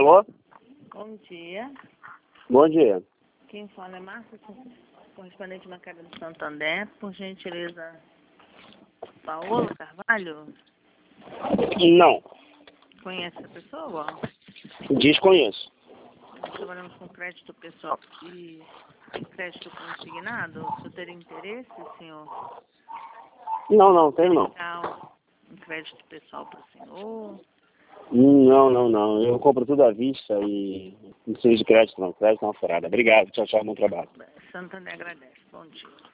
Alô? Bom dia. Bom dia. Quem fala é Márcia, correspondente bancária do Santander. Por gentileza, Paola Carvalho? Não, Conhece a pessoa? desconheço. Nós trabalhamos com crédito pessoal e crédito consignado. O senhor teria interesse, senhor? Não, tenho não. Um crédito pessoal para o senhor? Não. Eu compro tudo à vista e não preciso de crédito não. Crédito é uma furada. Obrigado. Tchau, bom trabalho. Santander agradece. Bom dia.